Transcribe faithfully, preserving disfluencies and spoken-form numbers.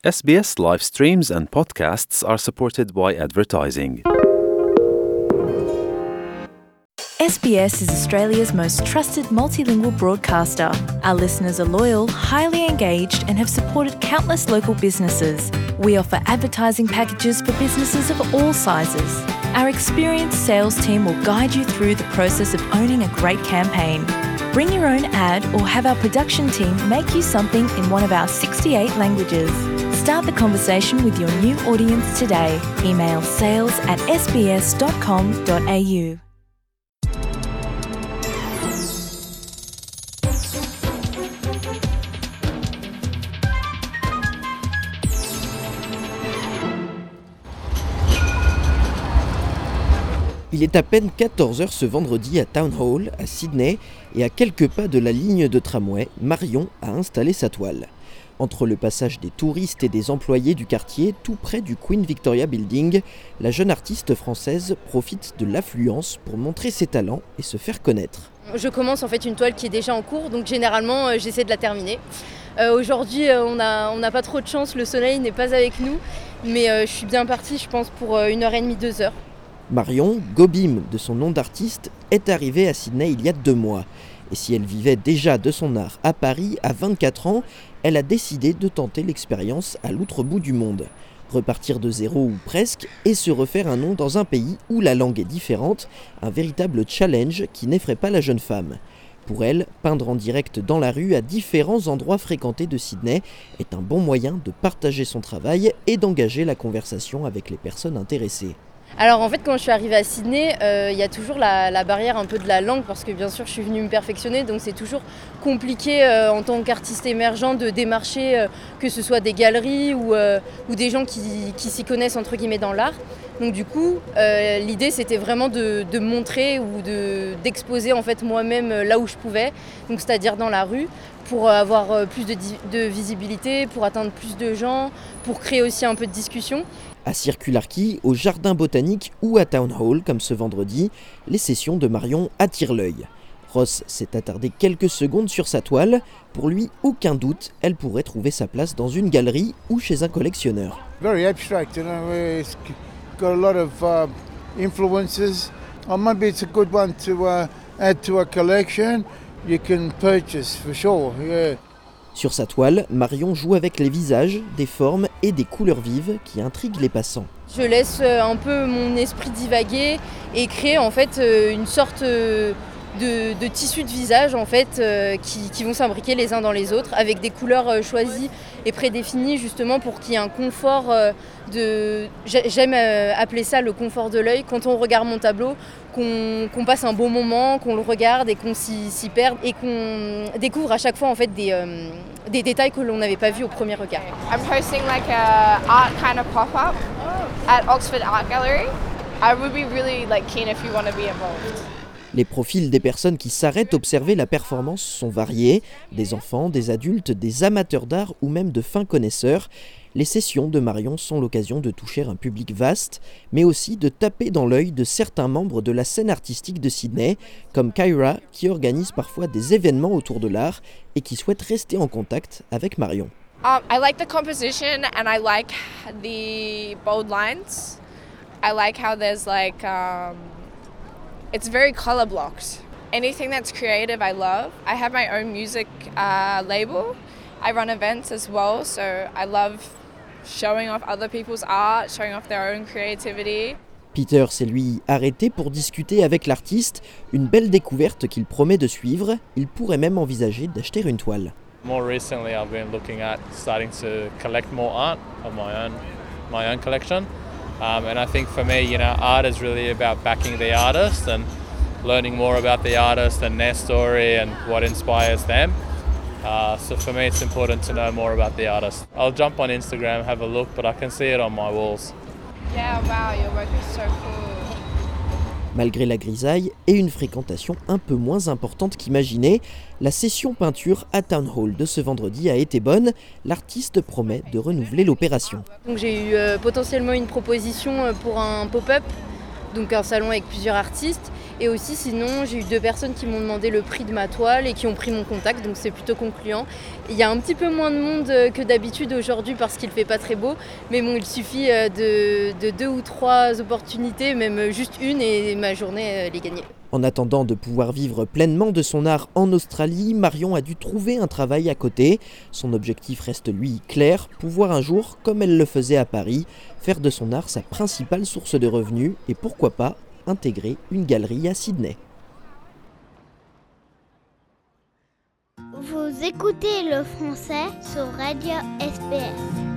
S B S live streams and podcasts are supported by advertising. S B S is Australia's most trusted multilingual broadcaster. Our listeners are loyal, highly engaged, and have supported countless local businesses. We offer advertising packages for businesses of all sizes. Our experienced sales team will guide you through the process of owning a great campaign. Bring your own ad or have our production team make you something in one of our sixty-eight languages. Start the conversation with your new audience today. Email sales at s b s dot com dot a u. Il est à peine quatorze heures ce vendredi à Town Hall, à Sydney, et à quelques pas de la ligne de tramway, Marion a installé sa toile. Entre le passage des touristes et des employés du quartier, tout près du Queen Victoria Building, la jeune artiste française profite de l'affluence pour montrer ses talents et se faire connaître. Je commence en fait une toile qui est déjà en cours, donc généralement euh, j'essaie de la terminer. Euh, aujourd'hui euh, on n'a on n'a pas trop de chance, le soleil n'est pas avec nous, mais euh, je suis bien partie je pense pour euh, une heure et demie, deux heures. Marion, Gobim de son nom d'artiste, est arrivée à Sydney il y a deux mois. Et si elle vivait déjà de son art à Paris à vingt-quatre ans, elle a décidé de tenter l'expérience à l'autre bout du monde. Repartir de zéro ou presque et se refaire un nom dans un pays où la langue est différente, un véritable challenge qui n'effraie pas la jeune femme. Pour elle, peindre en direct dans la rue à différents endroits fréquentés de Sydney est un bon moyen de partager son travail et d'engager la conversation avec les personnes intéressées. Alors en fait quand je suis arrivée à Sydney, euh, il y a toujours la, la barrière un peu de la langue parce que bien sûr je suis venue me perfectionner, donc c'est toujours compliqué euh, en tant qu'artiste émergent de démarcher euh, que ce soit des galeries ou, euh, ou des gens qui, qui s'y connaissent entre guillemets dans l'art. Donc du coup euh, l'idée c'était vraiment de, de montrer ou de, d'exposer en fait moi-même là où je pouvais, donc c'est-à-dire dans la rue, pour avoir plus de, de visibilité, pour atteindre plus de gens, pour créer aussi un peu de discussion. À Circular Quay, au Jardin Botanique ou à Town Hall, comme ce vendredi, les sessions de Marion attirent l'œil. Ross s'est attardé quelques secondes sur sa toile. Pour lui, aucun doute, elle pourrait trouver sa place dans une galerie ou chez un collectionneur. Very abstract, you know, it's got a lot of uh, influences. Or maybe it's a good one to uh, add to a collection. You can purchase for sure, yeah. Sur sa toile, Marion joue avec les visages, des formes et des couleurs vives qui intriguent les passants. Je laisse un peu mon esprit divaguer et créer en fait une sorte de, de tissu de visage en fait qui, qui vont s'imbriquer les uns dans les autres avec des couleurs choisies et prédéfinies justement pour qu'il y ait un confort de... J'aime appeler ça le confort de l'œil. Quand on regarde mon tableau, qu'on, qu'on passe un bon moment, qu'on le regarde et qu'on s'y, s'y perde et qu'on découvre à chaque fois en fait des, euh, des détails que l'on n'avait pas vus au premier regard. I'm hosting like a art kind of pop-up at Oxford Art Gallery. I would be really like keen if you want to be involved. Les profils des personnes qui s'arrêtent observer la performance sont variés, des enfants, des adultes, des amateurs d'art ou même de fins connaisseurs. Les sessions de Marion sont l'occasion de toucher un public vaste, mais aussi de taper dans l'œil de certains membres de la scène artistique de Sydney, comme Kyra, qui organise parfois des événements autour de l'art et qui souhaite rester en contact avec Marion. Um, I like the composition and I like the bold lines. I like how there's like, um, it's very color blocked. Anything that's creative I love. I have my own music uh, label. I run events as well, so I love showing off other people's art, showing off their own creativity. Peter s'est lui arrêté pour discuter avec l'artiste, une belle découverte qu'il promet de suivre. Il pourrait même envisager d'acheter une toile. More recently I've been looking at starting to collect more art of my own, my own collection. Um, and I think for me, you know, art is really about backing the artist and learning more about the artist and their story and what inspires them. Uh, so for me, it's important to know more about the artist. I'll jump on Instagram, have a look, but I can see it on my walls. Yeah, wow, your work is so cool. Malgré la grisaille et une fréquentation un peu moins importante qu'imaginé, la session peinture à Town Hall de ce vendredi a été bonne. L'artiste promet de renouveler l'opération. Donc j'ai eu euh, potentiellement une proposition pour un pop-up, donc un salon avec plusieurs artistes. Et aussi sinon j'ai eu deux personnes qui m'ont demandé le prix de ma toile et qui ont pris mon contact, donc c'est plutôt concluant. Il y a un petit peu moins de monde que d'habitude aujourd'hui parce qu'il ne fait pas très beau, mais bon, il suffit de, de deux ou trois opportunités, même juste une, et ma journée elle est gagnée. En attendant de pouvoir vivre pleinement de son art en Australie, Marion a dû trouver un travail à côté. Son objectif reste lui clair, pouvoir un jour, comme elle le faisait à Paris, faire de son art sa principale source de revenus et pourquoi pas intégrer une galerie à Sydney. Vous écoutez le français sur Radio S B S.